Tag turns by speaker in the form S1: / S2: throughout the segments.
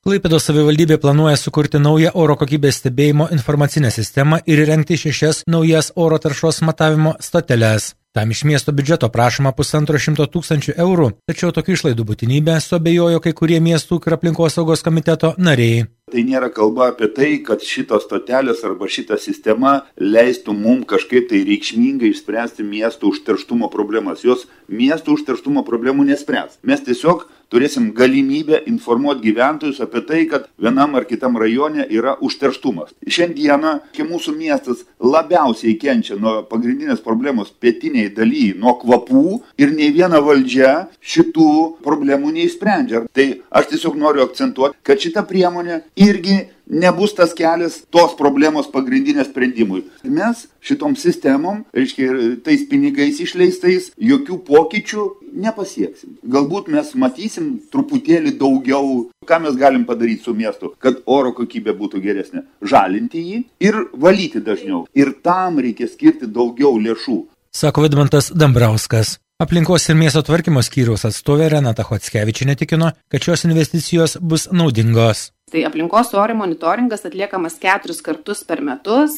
S1: Klaipėdos savivaldybė planuoja sukurti naują oro kokybės stebėjimo informacinę sistemą ir įrengti 6 naujas oro taršos matavimo stoteles. Tam iš miesto biudžeto prašoma 150 000 eurų, tačiau tokių išlaidų būtinybę suabejojo kai kurie miestų ūkio ir aplinkosaugos komiteto nariai.
S2: Tai nėra kalba apie tai, kad šitos stotelės arba šita sistema leistų mums kažkaip tai reikšmingai išspręsti miestų užterštumo problemas. Jos miestų užterštumo problemų nespręs. Mes tiesiog turėsim galimybę informuoti gyventojus apie tai, kad vienam ar kitam rajone yra užterštumas. Šiandieną, kai mūsų miestas labiausiai kenčia nuo pagrindinės problemos pietiniai dalyje, nuo kvapų ir nei viena valdžia šitų problemų neišsprendžia. Tai aš tiesiog noriu akcentuoti, kad šita priemonė irgi nebus tas kelias tos problemos pagrindinės sprendimui. Mes šitom sistemom, tais pinigais išleistais, jokių pokyčių nepasieksim. Galbūt mes matysim truputėlį daugiau, ką mes galim padaryti su miestu, kad oro kokybė būtų geresnė. Žalinti jį ir valyti dažniau. Ir tam reikia skirti daugiau lėšų.
S1: Sako Vidmantas Dambrauskas. Aplinkos ir miesto tvarkymo skyriaus atstovė Renata Chotskevičienė tikino, kad šios investicijos bus naudingos.
S3: Tai aplinkos oro monitoringas atliekamas 4 kartus per metus,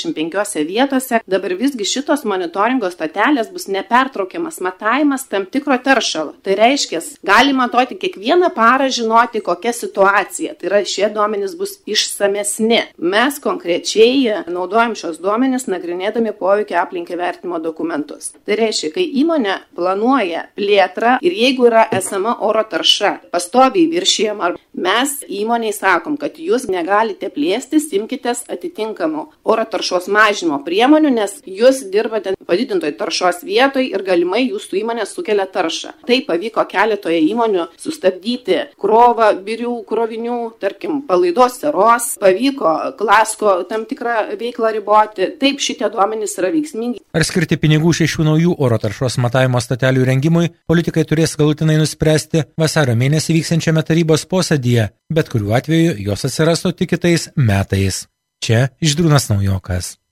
S3: 35 vietose. Dabar visgi šitos monitoringo stotelės bus nepertraukiamas matavimas tam tikro teršalo. Tai reiškia, gali matuoti kiekvieną parą žinoti, kokia situacija. Tai yra, šie duomenys bus išsamesni. Mes konkrečiai naudojam šios duomenys nagrinėdami poveikio aplinkai vertinimo dokumentus. Tai reiškia, kai įmonė planuoja plėtrą ir jeigu yra esama oro tarša pastoviai viršijama, mes įmonei sakom, kad jūs negalite plėstis, imkitės atitinkamų oro taršos mažinimo priemonių, nes jūs dirbate padidintoj taršos vietoj ir galimai jūsų įmonė sukelia taršą. Tai pavyko keletoje įmonių sustabdyti krovą birių krovinių, tarkim, palaidos seros, pavyko klasko tam tikrą veiklą riboti. Taip, šitie duomenys yra veiksmingi.
S1: Ar skirti pinigų 6 naujų oro taršos matavimo stotelių rengimui, politikai turės galutinai nuspręsti vasario mėnesį vyksiančiame tarybos posėdyje, bet kuriuo atveju jos atsirastų tik kitais metais. Čia Žydrūnas Naujokas.